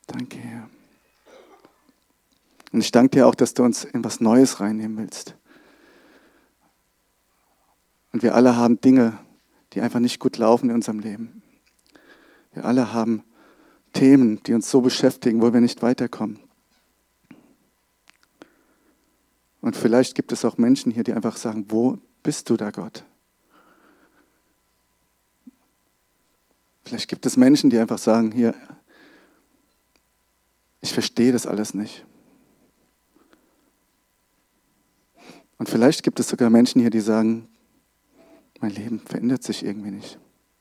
Danke, Herr. Und ich danke dir auch, dass du uns in was Neues reinnehmen willst. Und wir alle haben Dinge, die einfach nicht gut laufen in unserem Leben. Wir alle haben Themen, die uns so beschäftigen, wo wir nicht weiterkommen. Und vielleicht gibt es auch Menschen hier, die einfach sagen, wo bist du da, Gott? Vielleicht gibt es Menschen, die einfach sagen, hier, ich verstehe das alles nicht. Und vielleicht gibt es sogar Menschen hier, die sagen, mein Leben verändert sich irgendwie nicht.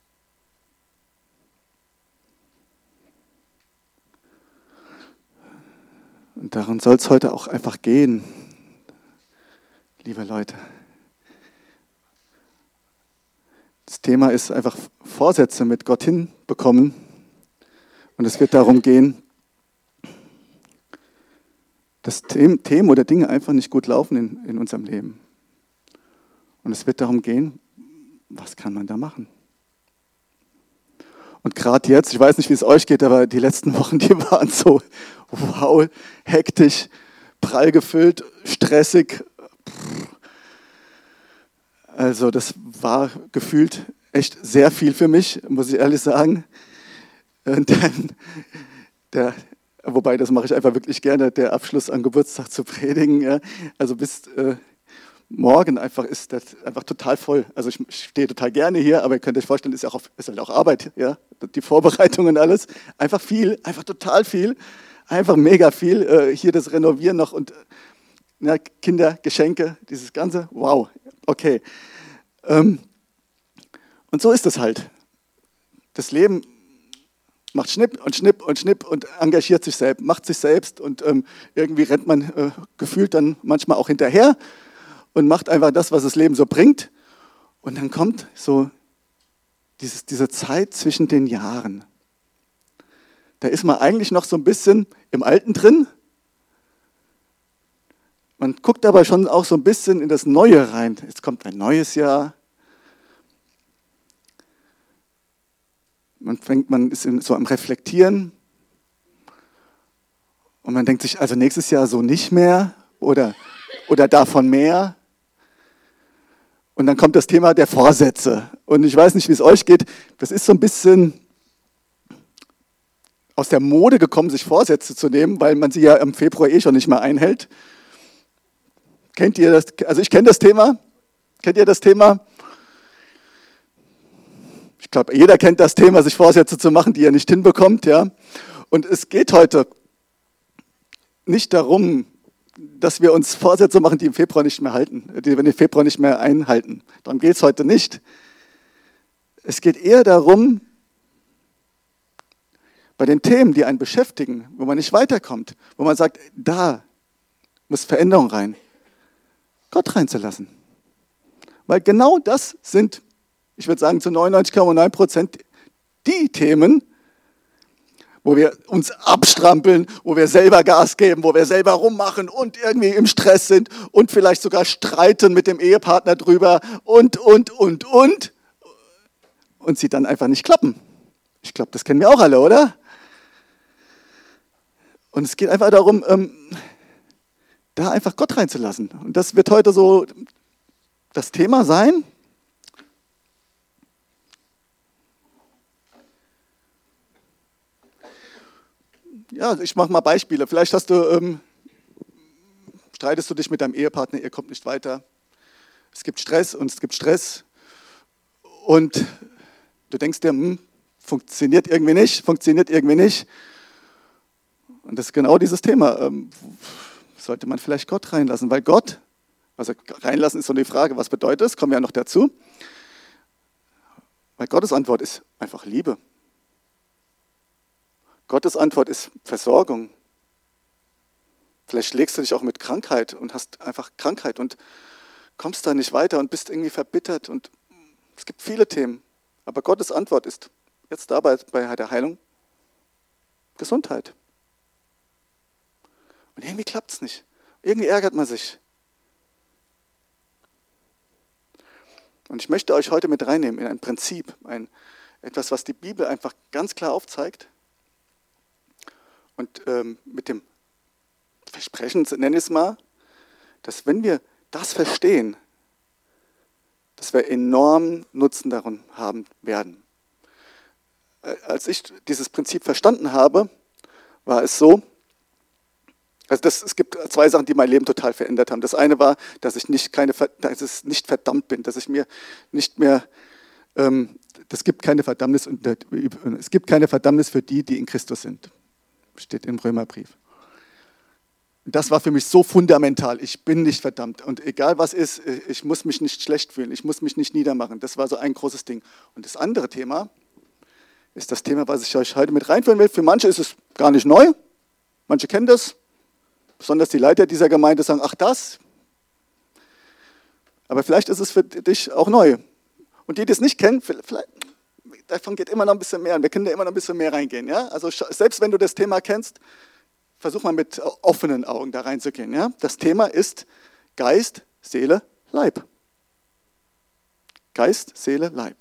Und darum soll es heute auch einfach gehen, liebe Leute. Das Thema ist einfach Vorsätze mit Gott hinbekommen. Und es wird darum gehen, dass Themen oder Dinge einfach nicht gut laufen in unserem Leben. Und es wird darum gehen, was kann man da machen? Und gerade jetzt, ich weiß nicht, wie es euch geht, aber die letzten Wochen, die waren so, wow, hektisch, prall gefüllt, stressig. Also das war gefühlt echt sehr viel für mich, muss ich ehrlich sagen. Und dann, wobei, das mache ich einfach wirklich gerne, der Abschluss am Geburtstag zu predigen. Ja. Also bis morgen einfach ist das einfach total voll. Also ich stehe total gerne hier, aber ihr könnt euch vorstellen, ist halt auch Arbeit, ja, die Vorbereitung und alles. Einfach viel, einfach total viel, einfach mega viel. Hier das Renovieren noch und Kinder, Geschenke, dieses Ganze, wow, okay. Und so ist es halt. Das Leben macht Schnipp und Schnipp und Schnipp und engagiert sich selbst, macht sich selbst und irgendwie rennt man gefühlt dann manchmal auch hinterher und macht einfach das, was das Leben so bringt. Und dann kommt so diese Zeit zwischen den Jahren. Da ist man eigentlich noch so ein bisschen im Alten drin. Man guckt aber schon auch so ein bisschen in das Neue rein. Jetzt kommt ein neues Jahr. Man ist so am Reflektieren. Und man denkt sich, also nächstes Jahr so nicht mehr oder davon mehr. Und dann kommt das Thema der Vorsätze. Und ich weiß nicht, wie es euch geht. Das ist so ein bisschen aus der Mode gekommen, sich Vorsätze zu nehmen, weil man sie ja im Februar schon nicht mehr einhält. Kennt ihr das? Also ich kenne das Thema. Kennt ihr das Thema? Ich glaube, jeder kennt das Thema, sich Vorsätze zu machen, die er nicht hinbekommt. Ja? Und es geht heute nicht darum, dass wir uns Vorsätze machen, die im Februar nicht mehr halten, die wir im Februar nicht mehr einhalten. Darum geht es heute nicht. Es geht eher darum, bei den Themen, die einen beschäftigen, wo man nicht weiterkommt, wo man sagt, da muss Veränderung rein, Gott reinzulassen. Weil genau das sind, ich würde sagen, zu 99,9% die Themen, wo wir uns abstrampeln, wo wir selber Gas geben, wo wir selber rummachen und irgendwie im Stress sind und vielleicht sogar streiten mit dem Ehepartner drüber und sie dann einfach nicht klappen. Ich glaube, das kennen wir auch alle, oder? Und es geht einfach darum, da einfach Gott reinzulassen. Und das wird heute so das Thema sein. Ja, ich mache mal Beispiele. Vielleicht streitest du dich mit deinem Ehepartner, ihr kommt nicht weiter. Es gibt Stress und es gibt Stress. Und du denkst dir, funktioniert irgendwie nicht. Und das ist genau dieses Thema. Sollte man vielleicht Gott reinlassen, weil Gott, also reinlassen ist so eine Frage, was bedeutet das? Kommen wir ja noch dazu. Weil Gottes Antwort ist einfach Liebe. Gottes Antwort ist Versorgung. Vielleicht schlägst du dich auch mit Krankheit und hast einfach Krankheit und kommst da nicht weiter und bist irgendwie verbittert. Und es gibt viele Themen. Aber Gottes Antwort ist jetzt dabei bei der Heilung Gesundheit. Und irgendwie klappt es nicht. Irgendwie ärgert man sich. Und ich möchte euch heute mit reinnehmen in ein Prinzip, etwas, was die Bibel einfach ganz klar aufzeigt. Und mit dem Versprechen, nenne ich es mal, dass wenn wir das verstehen, dass wir enormen Nutzen daran haben werden. Als ich dieses Prinzip verstanden habe, war es so, es gibt zwei Sachen, die mein Leben total verändert haben. Das eine war, dass ich nicht verdammt bin, dass ich mir nicht mehr, es gibt keine Verdammnis für die, die in Christus sind. Steht im Römerbrief. Das war für mich so fundamental. Ich bin nicht verdammt. Und egal was ist, ich muss mich nicht schlecht fühlen. Ich muss mich nicht niedermachen. Das war so ein großes Ding. Und das andere Thema ist das Thema, was ich euch heute mit reinführen will. Für manche ist es gar nicht neu. Manche kennen das. Besonders die Leiter dieser Gemeinde sagen, ach das. Aber vielleicht ist es für dich auch neu. Und die, die es nicht kennen, vielleicht, davon geht immer noch ein bisschen mehr. Und wir können da immer noch ein bisschen mehr reingehen. Ja? Also selbst wenn du das Thema kennst, versuch mal mit offenen Augen da reinzugehen. Ja? Das Thema ist Geist, Seele, Leib. Geist, Seele, Leib.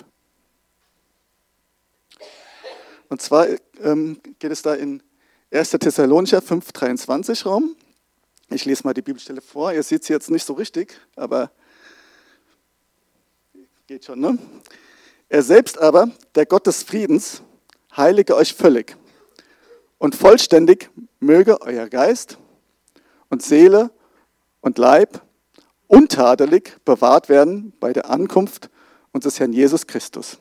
Und zwar geht es da in 1. Thessalonicher 5,23 Raum. Ich lese mal die Bibelstelle vor. Ihr seht sie jetzt nicht so richtig, aber geht schon, ne? Er selbst aber, der Gott des Friedens, heilige euch völlig. Und vollständig möge euer Geist und Seele und Leib untadelig bewahrt werden bei der Ankunft unseres Herrn Jesus Christus.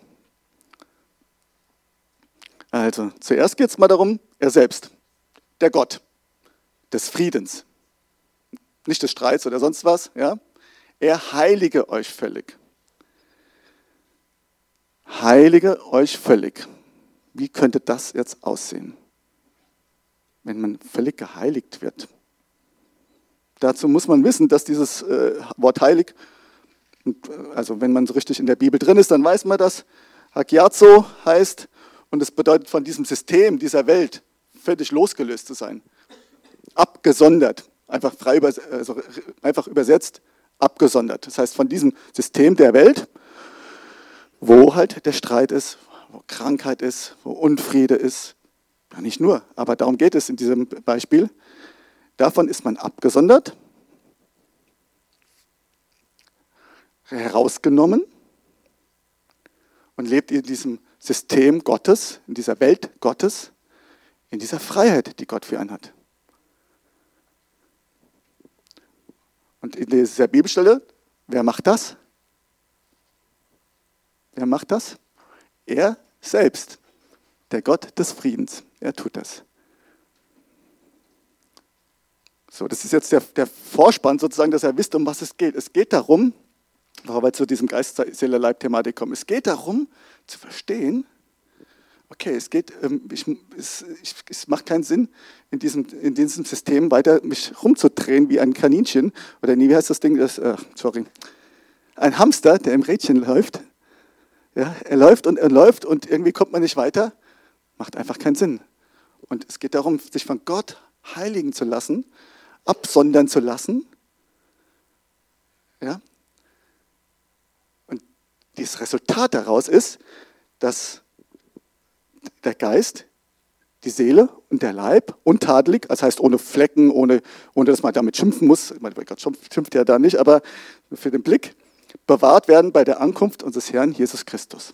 Also, zuerst geht es mal darum, er selbst, der Gott des Friedens, nicht des Streits oder sonst was, ja? Er heilige euch völlig. Heilige euch völlig. Wie könnte das jetzt aussehen, wenn man völlig geheiligt wird? Dazu muss man wissen, dass dieses Wort heilig, also wenn man so richtig in der Bibel drin ist, dann weiß man das, hagiazo heißt, und es bedeutet von diesem System, dieser Welt, völlig losgelöst zu sein. Abgesondert, einfach übersetzt, abgesondert. Das heißt, von diesem System der Welt, wo halt der Streit ist, wo Krankheit ist, wo Unfriede ist. Ja, nicht nur, aber darum geht es in diesem Beispiel. Davon ist man abgesondert, herausgenommen und lebt in diesem System Gottes, in dieser Welt Gottes, in dieser Freiheit, die Gott für einen hat. Und in dieser Bibelstelle, wer macht das? Wer macht das? Er selbst, der Gott des Friedens. Er tut das. So, das ist jetzt der Vorspann sozusagen, dass ihr wisst, um was es geht. Es geht darum, bevor wir zu diesem Geist, Seele, Leib-Thematik kommen, es geht darum, zu verstehen, okay, es macht keinen Sinn, in diesem System weiter mich rumzudrehen wie ein Kaninchen, oder wie heißt das Ding, ein Hamster, der im Rädchen läuft. Ja, er läuft und irgendwie kommt man nicht weiter, macht einfach keinen Sinn. Und es geht darum, sich von Gott heiligen zu lassen, absondern zu lassen. Ja? Und das Resultat daraus ist, dass der Geist, die Seele und der Leib untadelig, das heißt ohne Flecken, ohne dass man damit schimpfen muss, Gott schimpft ja da nicht, aber für den Blick, bewahrt werden bei der Ankunft unseres Herrn Jesus Christus.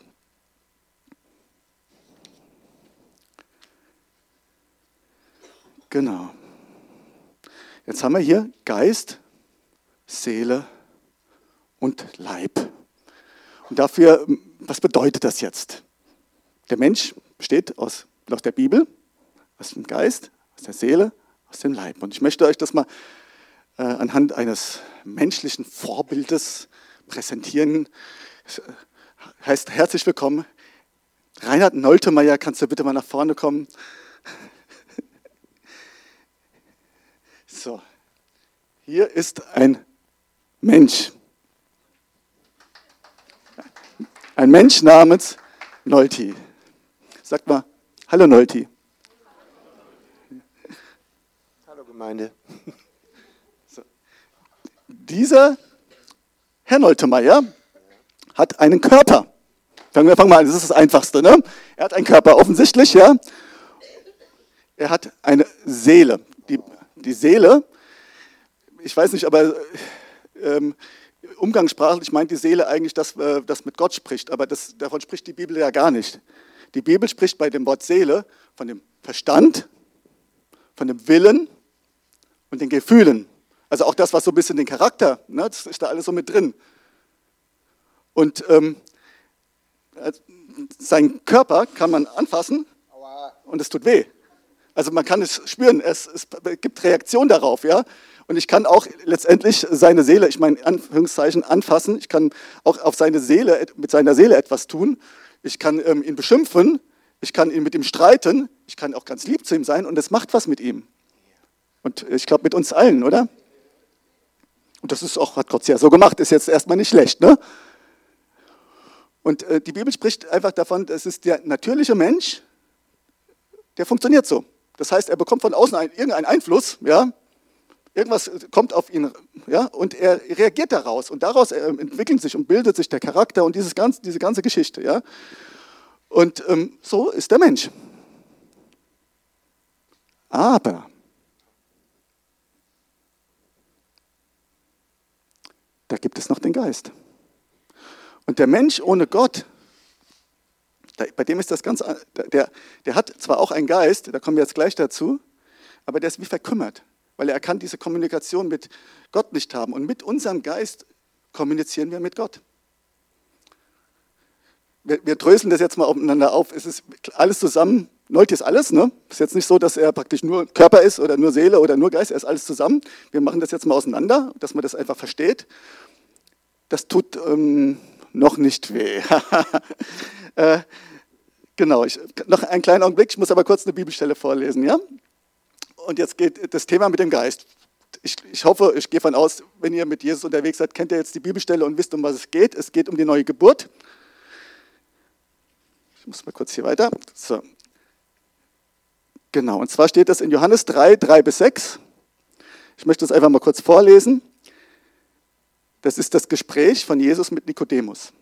Genau. Jetzt haben wir hier Geist, Seele und Leib. Und dafür, was bedeutet das jetzt? Der Mensch besteht aus der Bibel, aus dem Geist, aus der Seele, aus dem Leib. Und ich möchte euch das mal anhand eines menschlichen Vorbildes präsentieren. Das heißt, herzlich willkommen. Reinhard Noltemeyer, kannst du bitte mal nach vorne kommen? So, hier ist ein Mensch. Ein Mensch namens Nolti. Sagt mal, hallo Nolti. Hallo Gemeinde. So. Dieser Herr Noltemeyer hat einen Körper. Fangen wir mal an, das ist das Einfachste. Ne? Er hat einen Körper, offensichtlich, ja. er hat eine Seele. Die Seele, ich weiß nicht, aber umgangssprachlich meint die Seele eigentlich das mit Gott spricht, aber davon spricht die Bibel ja gar nicht. Die Bibel spricht bei dem Wort Seele von dem Verstand, von dem Willen und den Gefühlen. Also auch das, was so ein bisschen den Charakter, ne, das ist da alles so mit drin. Und seinen Körper kann man anfassen und es tut weh. Also man kann es spüren, es gibt Reaktion darauf, ja. Und ich kann auch letztendlich seine Seele, ich meine in Anführungszeichen, anfassen. Ich kann auch auf mit seiner Seele etwas tun. Ich kann ihn beschimpfen, ich kann mit ihm streiten, ich kann auch ganz lieb zu ihm sein und es macht was mit ihm. Und ich glaube mit uns allen, oder? Und das ist auch, hat Gott ja so gemacht, ist jetzt erstmal nicht schlecht, ne? Und die Bibel spricht einfach davon, es ist der natürliche Mensch, der funktioniert so. Das heißt, er bekommt von außen irgendeinen Einfluss, ja? Irgendwas kommt auf ihn, ja? Und er reagiert daraus. Und daraus entwickelt sich und bildet sich der Charakter und diese ganze Geschichte. Ja? Und so ist der Mensch. Aber da gibt es noch den Geist. Und der Mensch ohne Gott, bei dem ist das ganz, der hat zwar auch einen Geist, da kommen wir jetzt gleich dazu, aber der ist wie verkümmert, weil er kann diese Kommunikation mit Gott nicht haben. Und mit unserem Geist kommunizieren wir mit Gott. Wir dröseln das jetzt mal aufeinander auf. Es ist alles zusammen, Leute ist alles, ne? Es ist jetzt nicht so, dass er praktisch nur Körper ist oder nur Seele oder nur Geist, er ist alles zusammen. Wir machen das jetzt mal auseinander, dass man das einfach versteht. Das tut noch nicht weh. Genau, noch einen kleinen Augenblick, ich muss aber kurz eine Bibelstelle vorlesen, ja? Und jetzt geht das Thema mit dem Geist. Ich hoffe, ich gehe von aus, wenn ihr mit Jesus unterwegs seid, kennt ihr jetzt die Bibelstelle und wisst, um was es geht. Es geht um die neue Geburt. Ich muss mal kurz hier weiter. So. Genau, und zwar steht das in Johannes 3, 3-6. Ich möchte das einfach mal kurz vorlesen. Das ist das Gespräch von Jesus mit Nikodemus.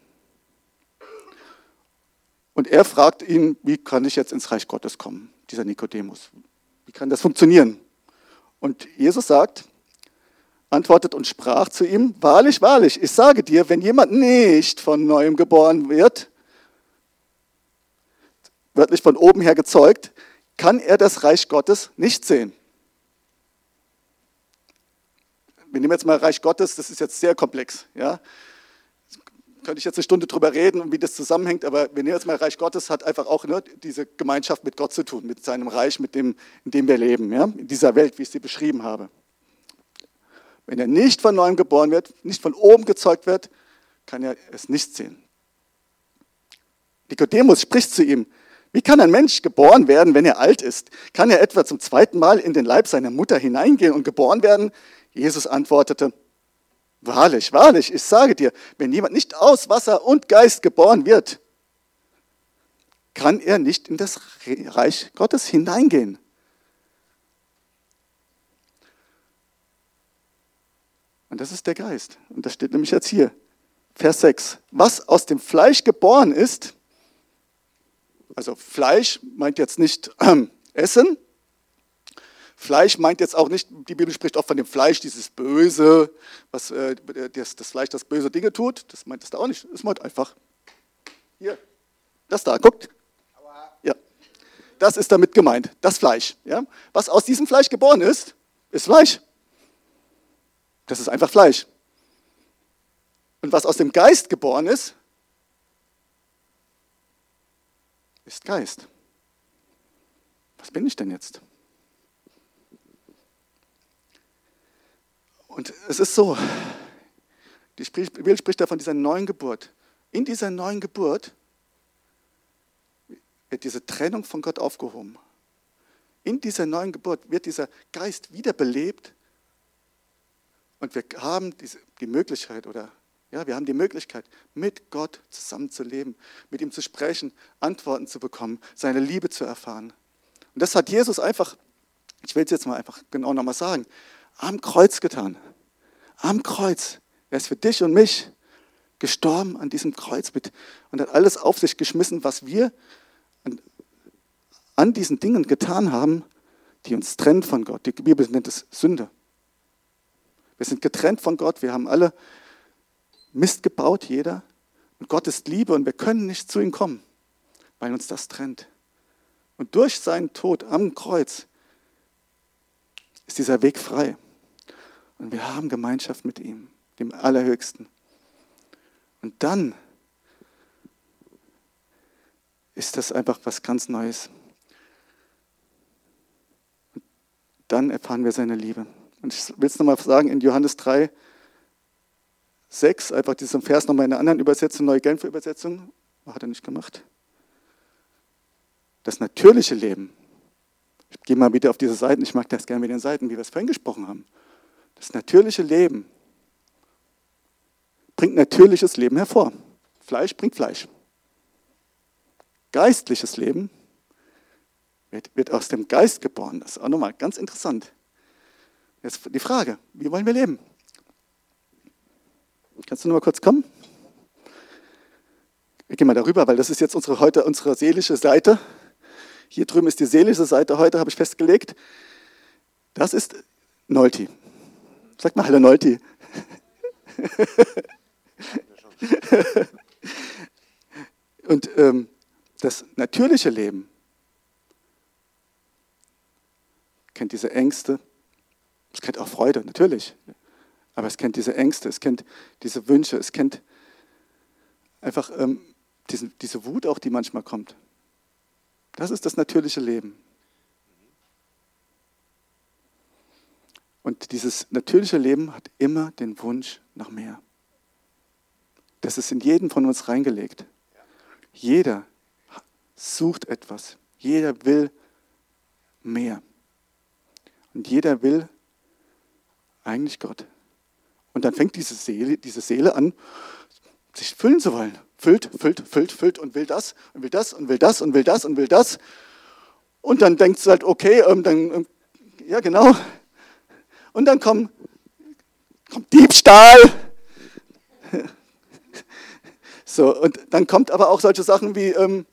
Und er fragt ihn, wie kann ich jetzt ins Reich Gottes kommen, dieser Nikodemus? Wie kann das funktionieren? Und Jesus antwortet und sprach zu ihm, wahrlich, wahrlich, ich sage dir, wenn jemand nicht von Neuem geboren wird, wörtlich von oben her gezeugt, kann er das Reich Gottes nicht sehen. Wir nehmen jetzt mal Reich Gottes, das ist jetzt sehr komplex. Ja? Könnte ich jetzt eine Stunde drüber reden, wie das zusammenhängt, aber wir nehmen jetzt mal Reich Gottes, hat einfach auch diese Gemeinschaft mit Gott zu tun, mit seinem Reich, in dem wir leben, ja? In dieser Welt, wie ich sie beschrieben habe. Wenn er nicht von Neuem geboren wird, nicht von oben gezeugt wird, kann er es nicht sehen. Nikodemus spricht zu ihm, wie kann ein Mensch geboren werden, wenn er alt ist? Kann er etwa zum zweiten Mal in den Leib seiner Mutter hineingehen und geboren werden? Jesus antwortete, wahrlich, wahrlich, ich sage dir, wenn jemand nicht aus Wasser und Geist geboren wird, kann er nicht in das Reich Gottes hineingehen. Und das ist der Geist. Und das steht nämlich jetzt hier, Vers 6. Was aus dem Fleisch geboren ist, also Fleisch meint jetzt nicht Essen, Fleisch meint jetzt auch nicht, die Bibel spricht auch von dem Fleisch, dieses Böse, was das Fleisch, das böse Dinge tut. Das meint es da auch nicht. Es meint einfach, hier, das da, guckt. Ja, das ist damit gemeint, das Fleisch. Ja? Was aus diesem Fleisch geboren ist Fleisch. Das ist einfach Fleisch. Und was aus dem Geist geboren ist Geist. Was bin ich denn jetzt? Und es ist so, die Bibel spricht da von dieser neuen Geburt. In dieser neuen Geburt wird diese Trennung von Gott aufgehoben. In dieser neuen Geburt wird dieser Geist wiederbelebt und wir haben die Möglichkeit, wir haben die Möglichkeit, mit Gott zusammenzuleben, mit ihm zu sprechen, Antworten zu bekommen, seine Liebe zu erfahren. Und das hat Jesus einfach, ich will es jetzt mal einfach genau nochmal sagen, am Kreuz getan. Am Kreuz. Er ist für dich und mich gestorben an diesem Kreuz und hat alles auf sich geschmissen, was wir an diesen Dingen getan haben, die uns trennt von Gott. Die Bibel nennt es Sünde. Wir sind getrennt von Gott, wir haben alle Mist gebaut, jeder. Und Gott ist Liebe und wir können nicht zu ihm kommen, weil uns das trennt. Und durch seinen Tod am Kreuz ist dieser Weg frei. Und wir haben Gemeinschaft mit ihm, dem Allerhöchsten. Und dann ist das einfach was ganz Neues. Und dann erfahren wir seine Liebe. Und ich will es nochmal sagen, in Johannes 3, 6, einfach diesen Vers nochmal in einer anderen Übersetzung, Neue Genfer Übersetzung, hat er nicht gemacht. Das natürliche Leben, ich gehe mal wieder auf diese Seiten, ich mag das gerne mit den Seiten, wie wir es vorhin gesprochen haben. Das natürliche Leben bringt natürliches Leben hervor. Fleisch bringt Fleisch. Geistliches Leben wird aus dem Geist geboren. Das ist auch nochmal ganz interessant. Jetzt die Frage, wie wollen wir leben? Kannst du noch mal kurz kommen? Wir gehen mal darüber, weil das ist jetzt unsere seelische Seite. Hier drüben ist die seelische Seite heute, habe ich festgelegt. Das ist Nolti. Sag mal Hallo Nolti. Und das natürliche Leben kennt diese Ängste, es kennt auch Freude, natürlich. Aber es kennt diese Ängste, es kennt diese Wünsche, es kennt einfach diese Wut auch, die manchmal kommt. Das ist das natürliche Leben. Und dieses natürliche Leben hat immer den Wunsch nach mehr. Das ist in jeden von uns reingelegt. Jeder sucht etwas. Jeder will mehr. Und jeder will eigentlich Gott. Und dann fängt diese Seele an, sich füllen zu wollen. Füllt und will das und will das und will das und will das und will das. Und dann denkt sie halt, okay, ja genau. Und dann kommt Diebstahl. So, und dann kommt aber auch solche Sachen wie,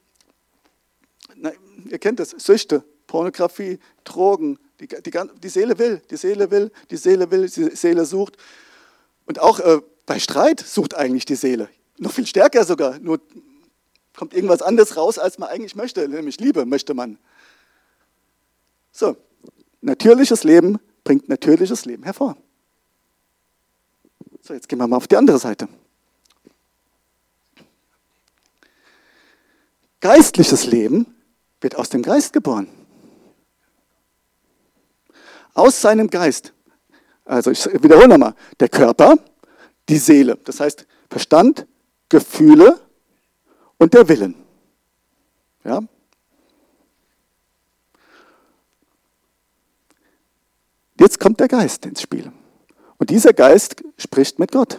ihr kennt das, Süchte, Pornografie, Drogen. Die Seele will, die Seele sucht. Und auch bei Streit sucht eigentlich die Seele. Noch viel stärker sogar. Nur kommt irgendwas anderes raus, als man eigentlich möchte. Nämlich Liebe möchte man. So, natürliches Leben bringt natürliches Leben hervor. So, jetzt gehen wir mal auf die andere Seite. Geistliches Leben wird aus dem Geist geboren. Aus seinem Geist. Also ich wiederhole nochmal. Der Körper, die Seele. Das heißt Verstand, Gefühle und der Willen. Ja? Jetzt kommt der Geist ins Spiel. Und dieser Geist spricht mit Gott.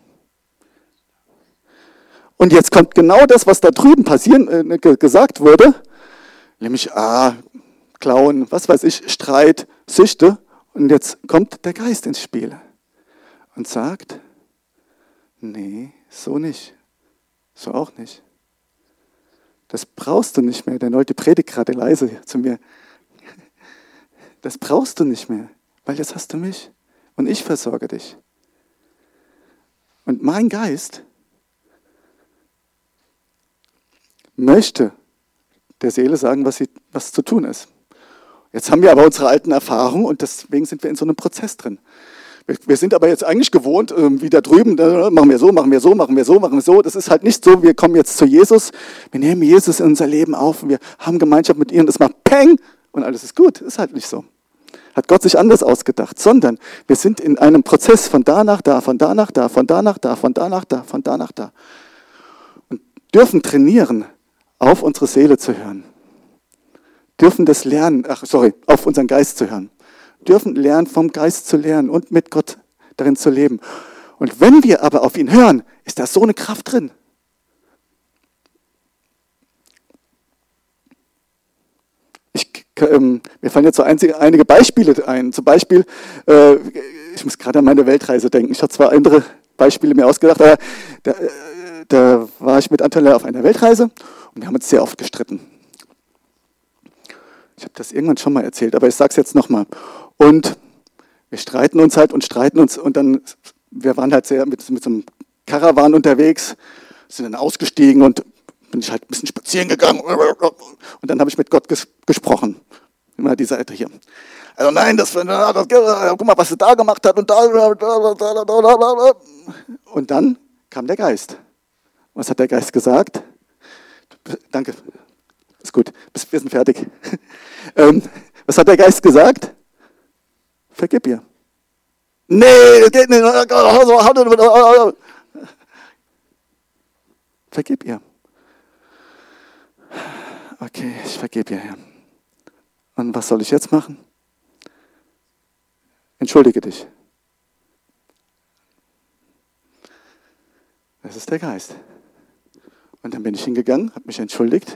Und jetzt kommt genau das, was da drüben gesagt wurde, nämlich Klauen, was weiß ich, Streit, Süchte. Und jetzt kommt der Geist ins Spiel und sagt, nee, so nicht, so auch nicht. Das brauchst du nicht mehr. Der Leute predigt gerade leise zu mir. Das brauchst du nicht mehr, weil jetzt hast du mich und ich versorge dich. Und mein Geist möchte der Seele sagen, was zu tun ist. Jetzt haben wir aber unsere alten Erfahrungen und deswegen sind wir in so einem Prozess drin. Wir sind aber jetzt eigentlich gewohnt, wie da drüben, machen wir so, machen wir so, machen wir so, machen wir so. Das ist halt nicht so, wir kommen jetzt zu Jesus, wir nehmen Jesus in unser Leben auf und wir haben Gemeinschaft mit ihm und es macht Peng und alles ist gut. Ist halt nicht so. Hat Gott sich anders ausgedacht, sondern wir sind in einem Prozess von da nach da, von da nach da, von da nach da, von da nach da, von da nach da. Und dürfen trainieren, auf unsere Seele zu hören. Dürfen das lernen, auf unseren Geist zu hören. Dürfen lernen, vom Geist zu lernen und mit Gott darin zu leben. Und wenn wir aber auf ihn hören, ist da so eine Kraft drin. Mir fallen jetzt so einige Beispiele ein. Zum Beispiel, ich muss gerade an meine Weltreise denken. Ich habe zwar andere Beispiele mir ausgedacht, aber da war ich mit Antonella auf einer Weltreise und wir haben uns sehr oft gestritten. Ich habe das irgendwann schon mal erzählt, aber ich sage es jetzt nochmal. Und wir streiten uns und dann, wir waren halt sehr mit so einem Karawan unterwegs, sind dann ausgestiegen und bin ich halt ein bisschen spazieren gegangen und dann habe ich mit Gott gesprochen. Immer die Seite hier. Also nein, guck mal, was er da gemacht hat und da. Und dann kam der Geist. Was hat der Geist gesagt? Danke, ist gut, wir sind fertig. Was hat der Geist gesagt? Vergib ihr. Nee, das geht nicht. Vergib ihr. Okay, ich vergebe ihr, Herr. Und was soll ich jetzt machen? Entschuldige dich. Das ist der Geist. Und dann bin ich hingegangen, habe mich entschuldigt.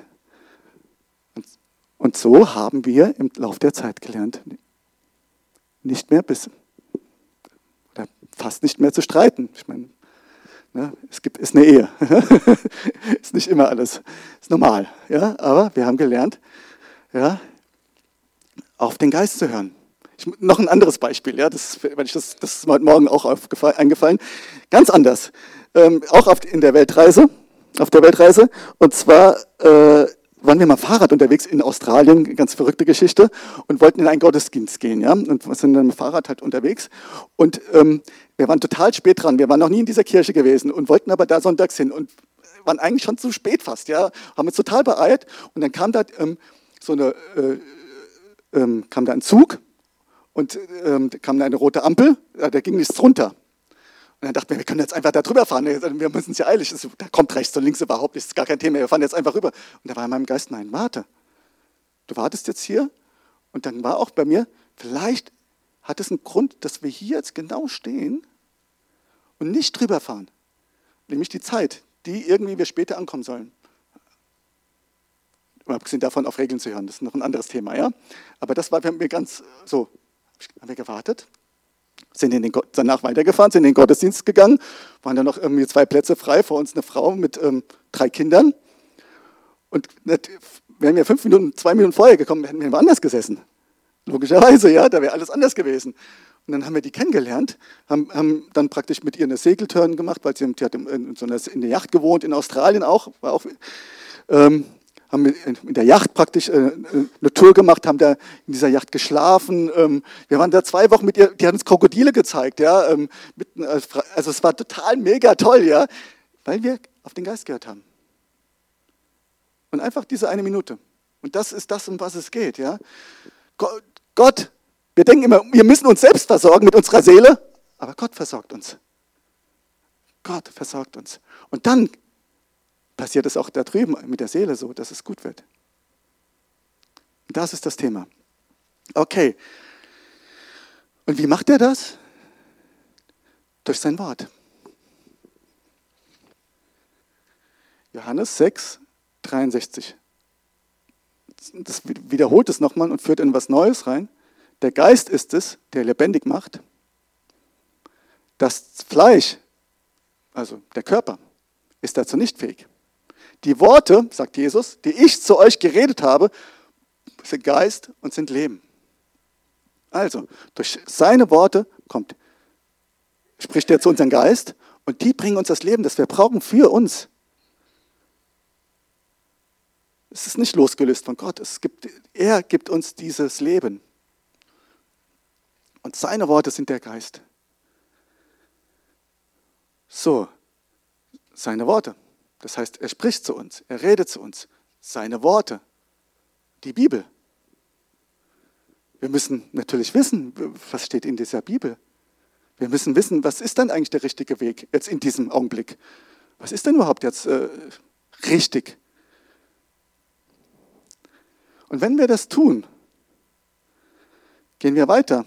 Und so haben wir im Laufe der Zeit gelernt, nicht mehr oder fast nicht mehr zu streiten. Ich meine, ne, ist eine Ehe. Ist nicht immer alles. Ist normal. Ja? Aber wir haben gelernt, ja, auf den Geist zu hören. Noch ein anderes Beispiel. Ja? Das ist mir heute Morgen auch eingefallen. Ganz anders. Auch in der Weltreise. Auf der Weltreise. Und zwar waren wir mal Fahrrad unterwegs in Australien, ganz verrückte Geschichte, und wollten in einen Gottesdienst gehen, ja, und sind dann mit dem Fahrrad halt unterwegs und wir waren total spät dran, wir waren noch nie in dieser Kirche gewesen und wollten aber da sonntags hin und waren eigentlich schon zu spät fast, ja, haben uns total beeilt und dann kam da kam da ein Zug und kam da eine rote Ampel, da ging nichts runter. Und dann dachten wir können jetzt einfach da drüber fahren. Wir müssen es ja eilig. Da kommt rechts und links überhaupt nichts, ist gar kein Thema. Wir fahren jetzt einfach rüber. Und da war in meinem Geist, nein, warte. Du wartest jetzt hier. Und dann war auch bei mir, vielleicht hat es einen Grund, dass wir hier jetzt genau stehen und nicht drüber fahren. Nämlich die Zeit, die irgendwie wir später ankommen sollen. Abgesehen davon, auf Regeln zu hören, das ist noch ein anderes Thema. Ja? Aber das war mir ganz so. Haben wir gewartet. Sind danach weitergefahren, sind in den Gottesdienst gegangen, waren da noch irgendwie 2 Plätze frei, vor uns eine Frau mit 3 Kindern. Und wären wir 2 Minuten vorher gekommen, hätten wir woanders gesessen. Logischerweise, ja, da wäre alles anders gewesen. Und dann haben wir die kennengelernt, haben dann praktisch mit ihr eine Segeltörn gemacht, weil die hat in der Yacht gewohnt, in Australien auch, haben in der Yacht praktisch eine Tour gemacht, haben da in dieser Yacht geschlafen. Wir waren da 2 Wochen mit ihr, die hat uns Krokodile gezeigt. Ja, also es war total mega toll, ja, weil wir auf den Geist gehört haben. Und einfach diese 1 Minute. Und das ist das, um was es geht. Ja. Gott, wir denken immer, wir müssen uns selbst versorgen mit unserer Seele, aber Gott versorgt uns. Gott versorgt uns. Und dann passiert es auch da drüben mit der Seele so, dass es gut wird. Und das ist das Thema. Okay. Und wie macht er das? Durch sein Wort. Johannes 6, 63. Das wiederholt es nochmal und führt in was Neues rein. Der Geist ist es, der lebendig macht. Das Fleisch, also der Körper, ist dazu nicht fähig. Die Worte, sagt Jesus, die ich zu euch geredet habe, sind Geist und sind Leben. Also, durch seine Worte spricht er zu unserem Geist und die bringen uns das Leben, das wir brauchen für uns. Es ist nicht losgelöst von Gott. Er gibt uns dieses Leben. Und seine Worte sind der Geist. So, seine Worte. Das heißt, er spricht zu uns, er redet zu uns. Seine Worte, die Bibel. Wir müssen natürlich wissen, was steht in dieser Bibel. Wir müssen wissen, was ist dann eigentlich der richtige Weg jetzt in diesem Augenblick. Was ist denn überhaupt jetzt richtig? Und wenn wir das tun, gehen wir weiter.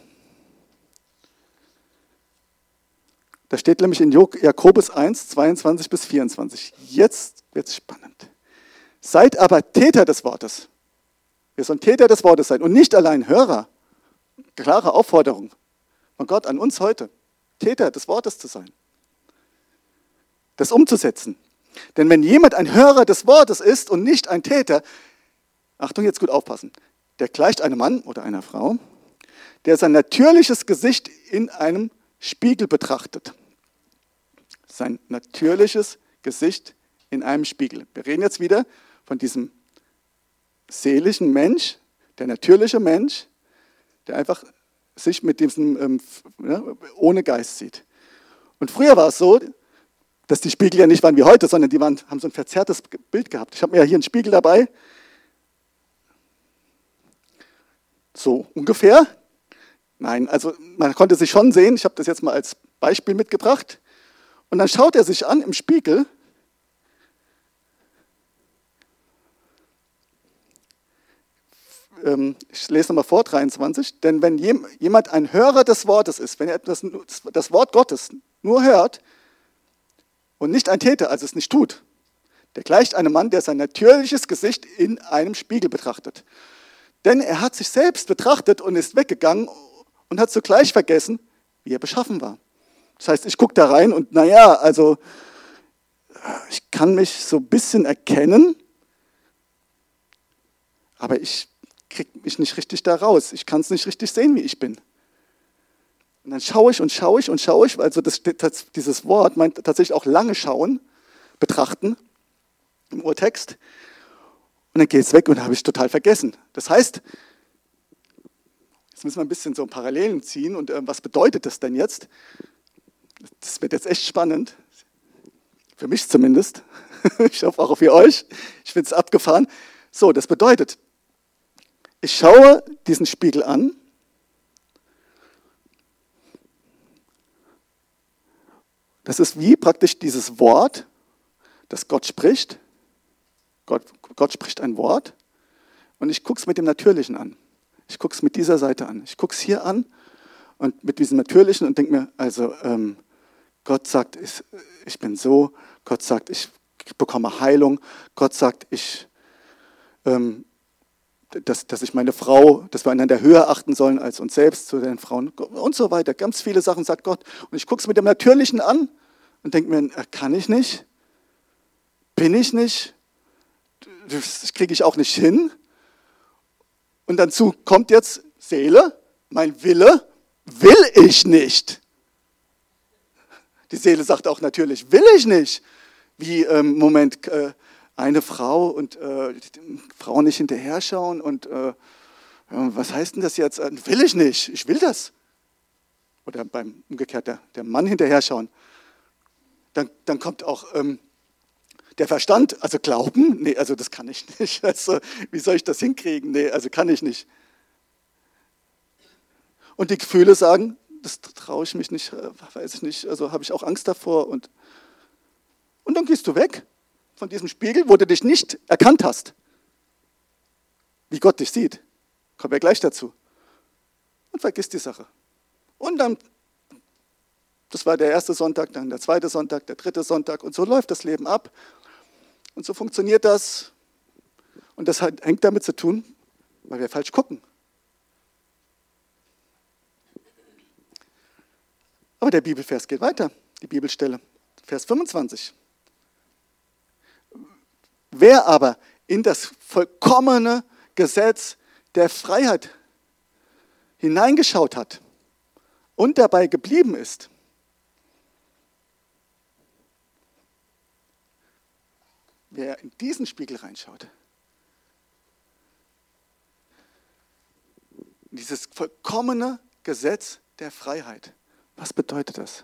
Da steht nämlich in Jakobus 1, 22 bis 24. Jetzt wird es spannend. Seid aber Täter des Wortes. Wir sollen Täter des Wortes sein und nicht allein Hörer. Klare Aufforderung von Gott an uns heute, Täter des Wortes zu sein. Das umzusetzen. Denn wenn jemand ein Hörer des Wortes ist und nicht ein Täter, Achtung, jetzt gut aufpassen, der gleicht einem Mann oder einer Frau, der sein natürliches Gesicht in einem Spiegel betrachtet. Sein natürliches Gesicht in einem Spiegel. Wir reden jetzt wieder von diesem seelischen Mensch, der natürliche Mensch, der einfach sich mit diesem ohne Geist sieht. Und früher war es so, dass die Spiegel ja nicht waren wie heute, sondern die haben so ein verzerrtes Bild gehabt. Ich habe mir ja hier einen Spiegel dabei. So ungefähr. Nein, also man konnte sich schon sehen. Ich habe das jetzt mal als Beispiel mitgebracht. Und dann schaut er sich an im Spiegel. Ich lese nochmal vor, 23. Denn wenn jemand ein Hörer des Wortes ist, wenn er das Wort Gottes nur hört und nicht ein Täter, also es nicht tut, der gleicht einem Mann, der sein natürliches Gesicht in einem Spiegel betrachtet. Denn er hat sich selbst betrachtet und ist weggegangen und hat zugleich vergessen, wie er beschaffen war. Das heißt, ich gucke da rein und also ich kann mich so ein bisschen erkennen, aber ich kriege mich nicht richtig da raus. Ich kann es nicht richtig sehen, wie ich bin. Und dann schaue ich, also dieses Wort meint tatsächlich auch lange schauen, betrachten im Urtext. Und dann geht es weg und habe ich total vergessen. Das heißt, jetzt müssen wir ein bisschen so Parallelen ziehen. Und was bedeutet das denn jetzt? Das wird jetzt echt spannend. Für mich zumindest. Ich hoffe auch für euch. Ich finde es abgefahren. So, das bedeutet, ich schaue diesen Spiegel an. Das ist wie praktisch dieses Wort, das Gott spricht. Gott spricht ein Wort und ich gucke es mit dem Natürlichen an. Ich gucke es mit dieser Seite an. Ich gucke es hier an und mit diesem Natürlichen und denke mir, Gott sagt, ich bin so. Gott sagt, ich bekomme Heilung. Gott sagt, dass ich meine Frau, dass wir einander höher achten sollen als uns selbst zu den Frauen und so weiter. Ganz viele Sachen sagt Gott. Und ich gucke es mit dem Natürlichen an und denke mir, kann ich nicht? Bin ich nicht? Das kriege ich auch nicht hin. Und dazu kommt jetzt Seele, mein Wille, will ich nicht. Die Seele sagt auch natürlich, will ich nicht. Wie eine Frau und Frau nicht hinterher schauen und was heißt denn das jetzt? Will ich nicht, ich will das. Oder beim umgekehrt der Mann hinterher schauen. Dann kommt auch der Verstand, also glauben, nee, also das kann ich nicht. Also, wie soll ich das hinkriegen? Nee, also kann ich nicht. Und die Gefühle sagen, das traue ich mich nicht, weiß ich nicht, also habe ich auch Angst davor. Und dann gehst du weg von diesem Spiegel, wo du dich nicht erkannt hast. Wie Gott dich sieht. Kommen wir gleich dazu. Und vergisst die Sache. Und dann, das war der erste Sonntag, dann der zweite Sonntag, der dritte Sonntag. Und so läuft das Leben ab. Und so funktioniert das. Und das hängt damit zu tun, weil wir falsch gucken. Aber der Bibelvers geht weiter, die Bibelstelle. Vers 25. Wer aber in das vollkommene Gesetz der Freiheit hineingeschaut hat und dabei geblieben ist, wer in diesen Spiegel reinschaut, dieses vollkommene Gesetz der Freiheit, was bedeutet das?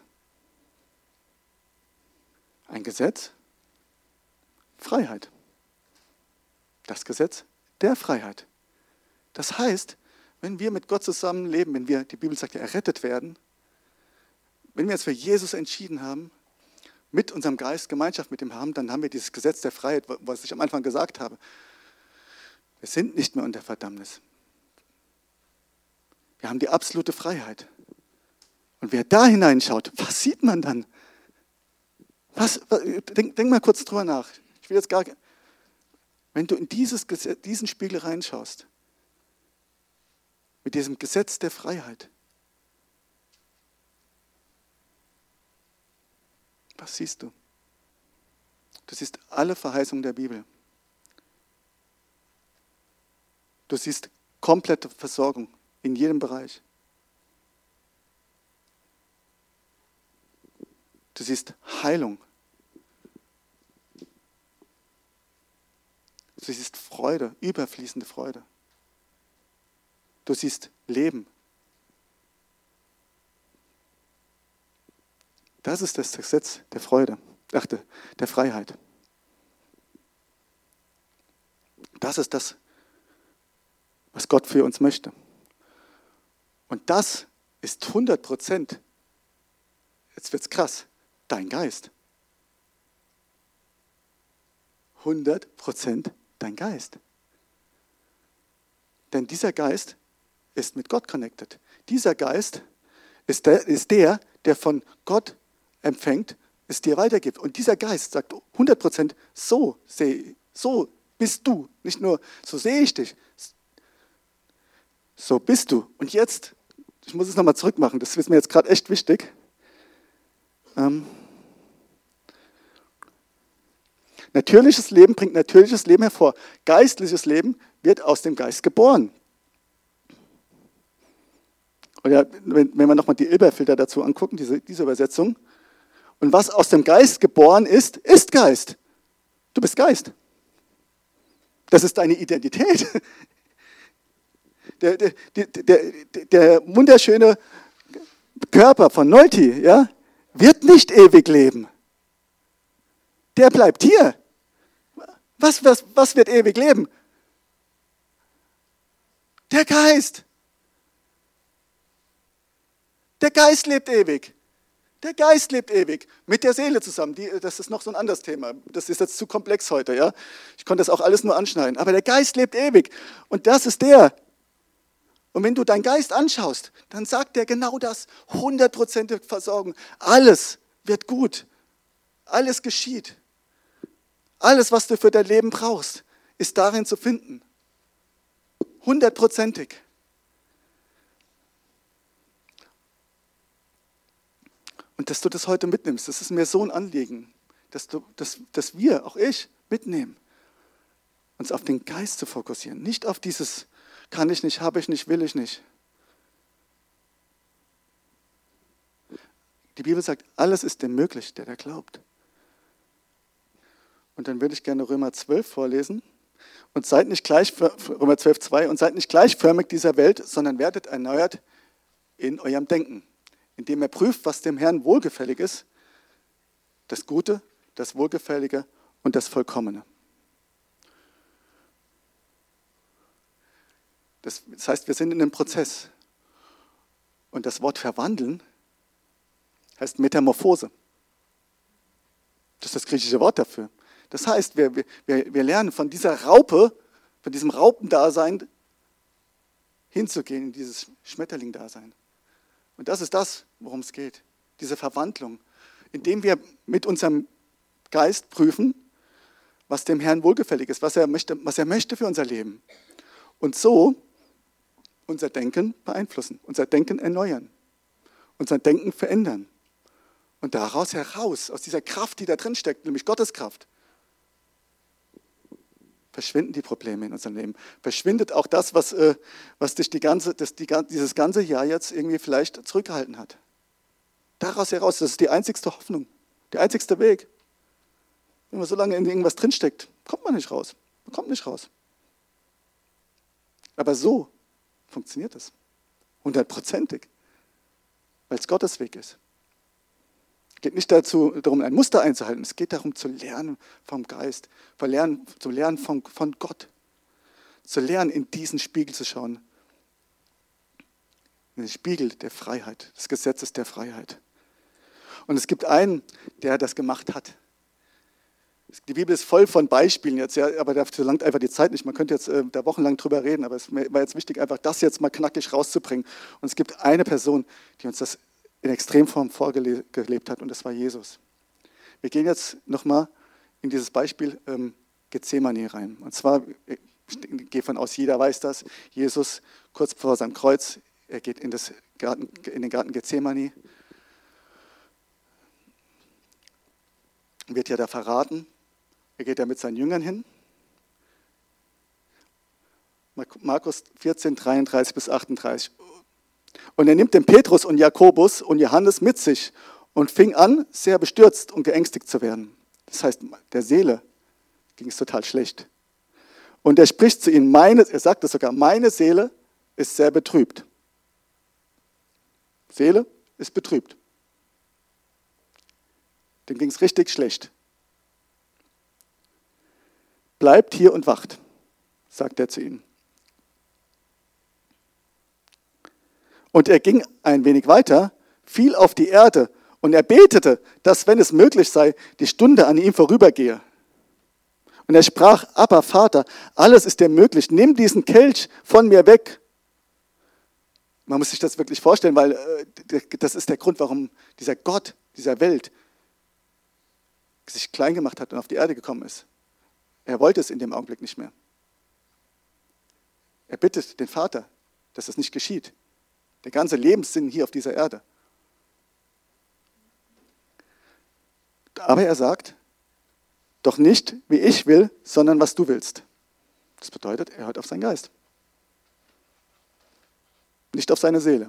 Ein Gesetz? Freiheit. Das Gesetz der Freiheit. Das heißt, wenn wir mit Gott zusammenleben, wenn wir, die Bibel sagt ja, errettet werden, wenn wir uns für Jesus entschieden haben, mit unserem Geist Gemeinschaft mit ihm haben, dann haben wir dieses Gesetz der Freiheit, was ich am Anfang gesagt habe. Wir sind nicht mehr unter Verdammnis. Wir haben die absolute Freiheit. Und wer da hineinschaut, was sieht man dann? Denk mal kurz drüber nach. Ich will jetzt wenn du in diesen Spiegel reinschaust, mit diesem Gesetz der Freiheit, was siehst du? Du siehst alle Verheißungen der Bibel. Du siehst komplette Versorgung in jedem Bereich. Du siehst Heilung. Du siehst Freude, überfließende Freude. Du siehst Leben. Das ist das Gesetz der Freude, der Freiheit. Das ist das, was Gott für uns möchte. Und das ist 100%, jetzt wird's krass, dein Geist. 100% dein Geist. Denn dieser Geist ist mit Gott connected. Dieser Geist ist der, der von Gott empfängt, es dir weitergibt. Und dieser Geist sagt 100%, so bist du. Nicht nur, so sehe ich dich. So bist du. Und jetzt, ich muss es nochmal zurückmachen, das ist mir jetzt gerade echt wichtig. Natürliches Leben bringt natürliches Leben hervor. Geistliches Leben wird aus dem Geist geboren. Und ja, wenn wir nochmal die Elberfelder dazu angucken, diese Übersetzung. Und was aus dem Geist geboren ist, ist Geist. Du bist Geist. Das ist deine Identität. Der wunderschöne Körper von Nolti, ja, wird nicht ewig leben. Der bleibt hier. Was wird ewig leben? Der Geist. Der Geist lebt ewig. Der Geist lebt ewig. Mit der Seele zusammen. Das ist noch so ein anderes Thema. Das ist jetzt zu komplex heute. Ja? Ich konnte das auch alles nur anschneiden. Aber der Geist lebt ewig. Und das ist der. Und wenn du deinen Geist anschaust, dann sagt der genau das. 100% Versorgung. Alles wird gut. Alles geschieht. Alles, was du für dein Leben brauchst, ist darin zu finden. 100%. Und dass du das heute mitnimmst, das ist mir so ein Anliegen, dass wir, auch ich, mitnehmen, uns auf den Geist zu fokussieren. Nicht auf dieses, kann ich nicht, habe ich nicht, will ich nicht. Die Bibel sagt, alles ist dem möglich, der da glaubt. Und dann würde ich gerne Römer 12 vorlesen. Und seid nicht Römer 12, 2, und seid nicht gleichförmig dieser Welt, sondern werdet erneuert in eurem Denken, indem er prüft, was dem Herrn wohlgefällig ist, das Gute, das Wohlgefällige und das Vollkommene. Das heißt, wir sind in einem Prozess. Und das Wort verwandeln heißt Metamorphose. Das ist das griechische Wort dafür. Das heißt, wir lernen von dieser Raupe, von diesem Raupendasein hinzugehen in dieses Schmetterling-Dasein. Und das ist das, worum es geht. Diese Verwandlung, indem wir mit unserem Geist prüfen, was dem Herrn wohlgefällig ist, was er möchte für unser Leben. Und so unser Denken beeinflussen, unser Denken erneuern, unser Denken verändern. Und daraus heraus, aus dieser Kraft, die da drin steckt, nämlich Gottes Kraft, verschwinden die Probleme in unserem Leben. Verschwindet auch das, was dich dieses ganze Jahr jetzt irgendwie vielleicht zurückgehalten hat. Daraus heraus, das ist die einzigste Hoffnung, der einzigste Weg. Wenn man so lange in irgendwas drinsteckt, kommt man nicht raus. Man kommt nicht raus. Aber so funktioniert es. 100%. Weil es Gottes Weg ist. Es geht nicht darum, ein Muster einzuhalten. Es geht darum, zu lernen vom Geist, zu lernen von Gott. Zu lernen, in diesen Spiegel zu schauen. In den Spiegel der Freiheit, des Gesetzes der Freiheit. Und es gibt einen, der das gemacht hat. Die Bibel ist voll von Beispielen jetzt, ja, aber dafür langt einfach die Zeit nicht. Man könnte jetzt da wochenlang drüber reden, aber es war jetzt wichtig, einfach das jetzt mal knackig rauszubringen. Und es gibt eine Person, die uns das in Extremform vorgelebt hat, und das war Jesus. Wir gehen jetzt nochmal in dieses Beispiel Gethsemane rein. Und zwar, ich gehe von aus, jeder weiß das, Jesus kurz vor seinem Kreuz, er geht in den Garten Gethsemane, wird ja da verraten. Er geht ja mit seinen Jüngern hin. Markus 14, 33 bis 38. Und er nimmt den Petrus und Jakobus und Johannes mit sich und fing an, sehr bestürzt und geängstigt zu werden. Das heißt, der Seele ging es total schlecht. Und er spricht zu ihnen, er sagt es sogar, meine Seele ist sehr betrübt. Seele ist betrübt. Dem ging es richtig schlecht. Bleibt hier und wacht, sagt er zu ihnen. Und er ging ein wenig weiter, fiel auf die Erde und er betete, dass, wenn es möglich sei, die Stunde an ihm vorübergehe. Und er sprach, Abba, Vater, alles ist dir möglich, nimm diesen Kelch von mir weg. Man muss sich das wirklich vorstellen, weil das ist der Grund, warum dieser Gott dieser Welt sich klein gemacht hat und auf die Erde gekommen ist. Er wollte es in dem Augenblick nicht mehr. Er bittet den Vater, dass das nicht geschieht. Der ganze Lebenssinn hier auf dieser Erde. Aber er sagt, doch nicht, wie ich will, sondern was du willst. Das bedeutet, er hört auf seinen Geist. Nicht auf seine Seele.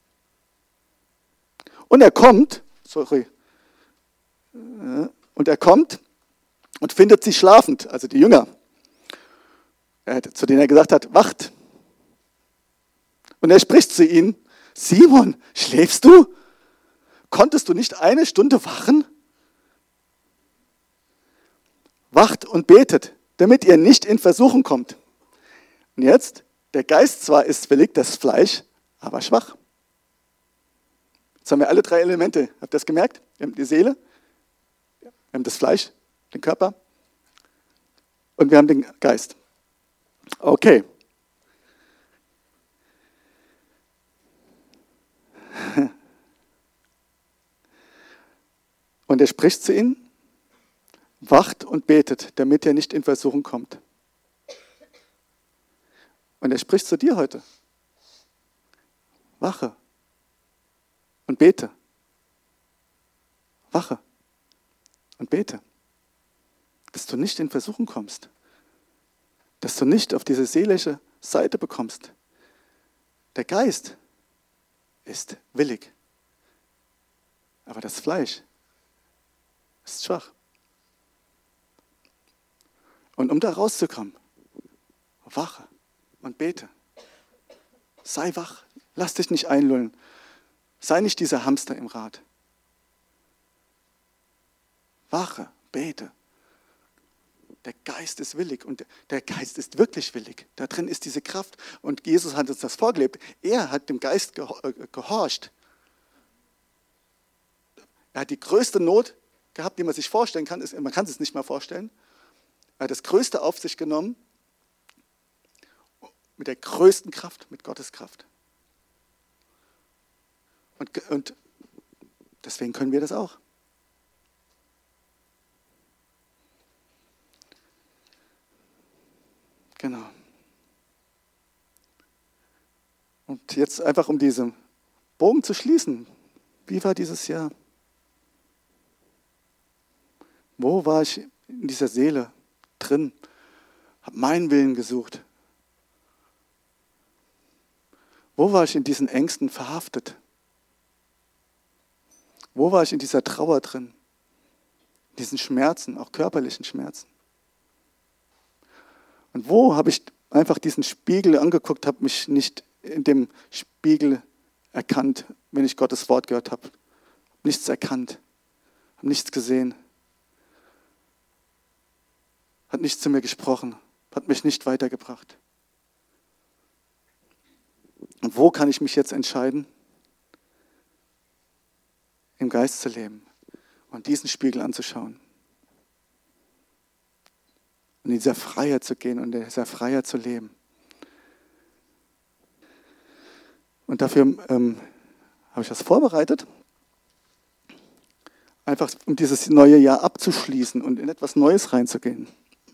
Und er kommt und findet sie schlafend, also die Jünger, zu denen er gesagt hat, wacht. Und er spricht zu ihnen, Simon, schläfst du? Konntest du nicht eine Stunde wachen? Wacht und betet, damit ihr nicht in Versuchung kommt. Und jetzt, der Geist zwar ist willig, das Fleisch aber schwach. Jetzt haben wir alle drei Elemente. Habt ihr das gemerkt? Wir haben die Seele, wir haben das Fleisch, den Körper und wir haben den Geist. Okay. Und er spricht zu ihnen, wacht und betet, damit ihr nicht in Versuchung kommt. Und er spricht zu dir heute. Wache und bete. Wache und bete. Dass du nicht in Versuchung kommst. Dass du nicht auf diese seelische Seite bekommst. Der Geist ist willig. Aber das Fleisch ist schwach. Und um da rauszukommen, wache und bete. Sei wach, lass dich nicht einlullen. Sei nicht dieser Hamster im Rad. Wache, bete. Der Geist ist willig und der Geist ist wirklich willig. Da drin ist diese Kraft und Jesus hat uns das vorgelebt. Er hat dem Geist gehorcht. Er hat die größte Not gehabt, die man sich vorstellen kann. Man kann es sich nicht mehr vorstellen. Er hat das Größte auf sich genommen, mit der größten Kraft, mit Gottes Kraft. Und deswegen können wir das auch. Genau. Und jetzt einfach, um diesen Bogen zu schließen. Wie war dieses Jahr? Wo war ich in dieser Seele drin? Habe meinen Willen gesucht. Wo war ich in diesen Ängsten verhaftet? Wo war ich in dieser Trauer drin? In diesen Schmerzen, auch körperlichen Schmerzen? Und wo habe ich einfach diesen Spiegel angeguckt, habe mich nicht in dem Spiegel erkannt, wenn ich Gottes Wort gehört habe? Habe nichts erkannt, habe nichts gesehen. Hat nichts zu mir gesprochen, hat mich nicht weitergebracht. Und wo kann ich mich jetzt entscheiden? Im Geist zu leben und diesen Spiegel anzuschauen. Und in dieser Freiheit zu gehen und in dieser Freiheit zu leben. Und dafür habe ich das vorbereitet, einfach um dieses neue Jahr abzuschließen und in etwas Neues reinzugehen.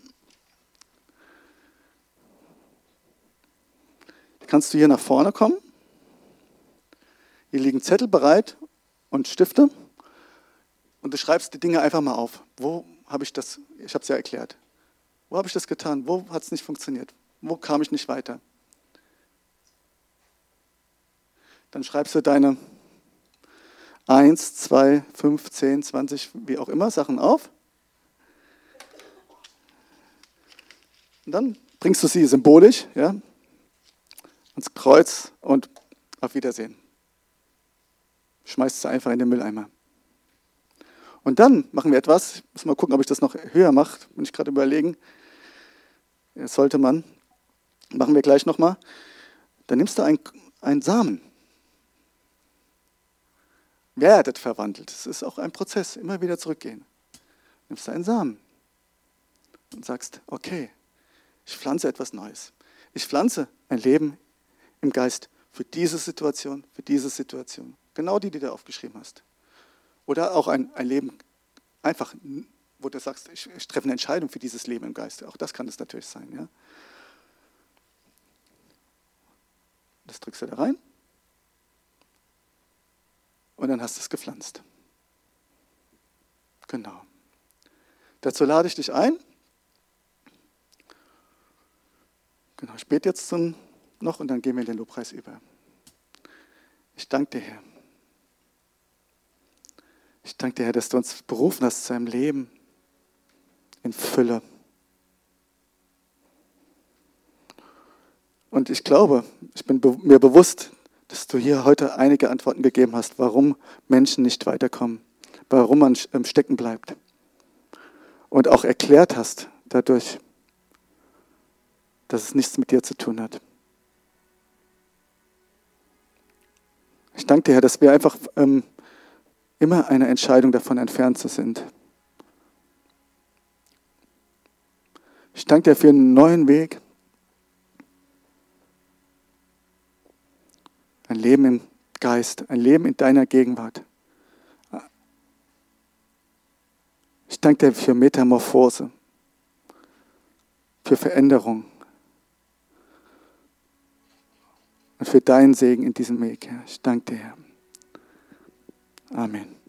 Kannst du hier nach vorne kommen? Hier liegen Zettel bereit und Stifte. Und du schreibst die Dinge einfach mal auf. Wo habe ich das, ich habe es ja erklärt. Wo habe ich das getan? Wo hat es nicht funktioniert? Wo kam ich nicht weiter? Dann schreibst du deine 1, 2, 5, 10, 20, wie auch immer, Sachen auf. Und dann bringst du sie symbolisch, ja, ans Kreuz und auf Wiedersehen. Schmeißt sie einfach in den Mülleimer. Und dann machen wir etwas, ich muss mal gucken, ob ich das noch höher mache, bin ich gerade überlegen. Das sollte man. Machen wir gleich nochmal. Dann nimmst du einen Samen. Werdet verwandelt. Das ist auch ein Prozess, immer wieder zurückgehen. Nimmst du einen Samen und sagst, okay, ich pflanze etwas Neues. Ich pflanze ein Leben im Geist für diese Situation, für diese Situation. Genau die du aufgeschrieben hast. Oder auch ein Leben einfach, wo du sagst, ich treffe eine Entscheidung für dieses Leben im Geist. Auch das kann es natürlich sein. Ja? Das drückst du da rein und dann hast du es gepflanzt. Genau. Dazu lade ich dich ein. Genau, ich bete jetzt noch und dann gehen wir in den Lobpreis über. Ich danke dir, Herr. Ich danke dir, Herr, dass du uns berufen hast zu einem Leben in Fülle. Und ich glaube, ich bin mir bewusst, dass du hier heute einige Antworten gegeben hast, warum Menschen nicht weiterkommen, warum man stecken bleibt. Und auch erklärt hast dadurch, dass es nichts mit dir zu tun hat. Ich danke dir, Herr, dass wir einfach immer eine Entscheidung davon entfernt sind. Ich danke dir für einen neuen Weg. Ein Leben im Geist, ein Leben in deiner Gegenwart. Ich danke dir für Metamorphose, für Veränderung und für deinen Segen in diesem Weg, Herr. Ich danke dir, Herr. Amen.